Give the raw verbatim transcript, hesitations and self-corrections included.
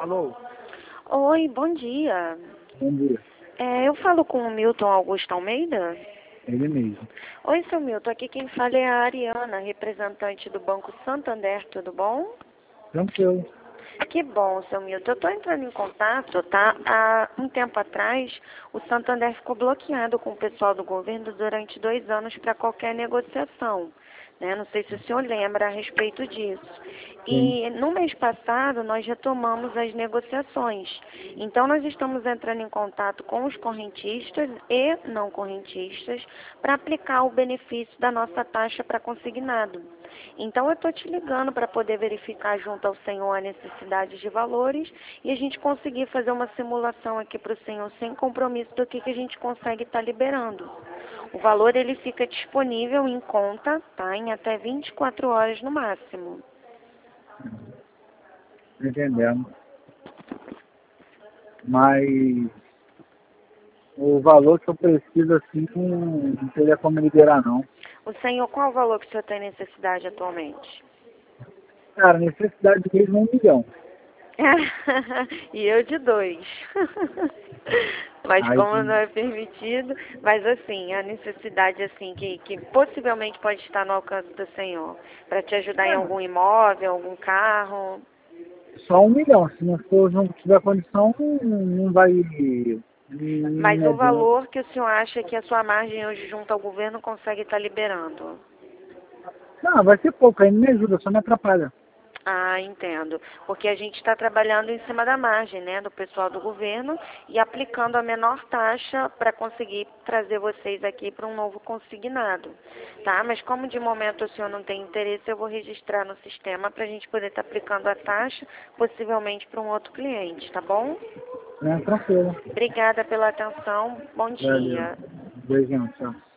Alô? Oi, bom dia. Bom dia. É, eu falo com o Milton Augusto Almeida? Ele mesmo. Oi, seu Milton. Aqui quem fala é a Ariana, representante do Banco Santander. Tudo bom? Tranquilo. Que bom, seu Milton. Eu estou entrando em contato, tá? Há um tempo atrás, o Santander ficou bloqueado com o pessoal do governo durante dois anos para qualquer negociação. Né? Não sei se o senhor lembra a respeito disso. Sim. E no mês passado, nós retomamos as negociações. Então, nós estamos entrando em contato com os correntistas e não correntistas para aplicar o benefício da nossa taxa para consignado. Então, eu estou te ligando para poder verificar junto ao senhor a necessidade de valores e a gente conseguir fazer uma simulação aqui para o senhor sem compromisso do que, que a gente consegue estar liberando. O valor ele fica disponível em conta, tá? Em até vinte e quatro horas no máximo. Entendendo. Mas o valor que eu preciso, assim, não, não teria como liberar, não. O senhor, qual o valor que o senhor tem necessidade atualmente? Cara, necessidade mesmo é um milhão. E eu de dois. Mas Aí, como não é permitido, mas assim, a necessidade assim que, que possivelmente pode estar no alcance do senhor, para te ajudar em algum imóvel, algum carro. só um milhão. Se não for, não tiver condição, não, não vai. Não, Mas não o adianta. valor que o senhor acha que a sua margem hoje junto ao governo consegue estar liberando? Não, vai ser pouco, aí não me ajuda, só me atrapalha. Ah, entendo. Porque a gente está trabalhando em cima da margem, né, do pessoal do governo e aplicando a menor taxa para conseguir trazer vocês aqui para um novo consignado, tá? Mas como de momento o senhor não tem interesse, eu vou registrar no sistema para a gente poder estar aplicando a taxa, possivelmente para um outro cliente, tá bom? É, tranquilo. Obrigada pela atenção. Bom Valeu. dia. Beijão, tchau.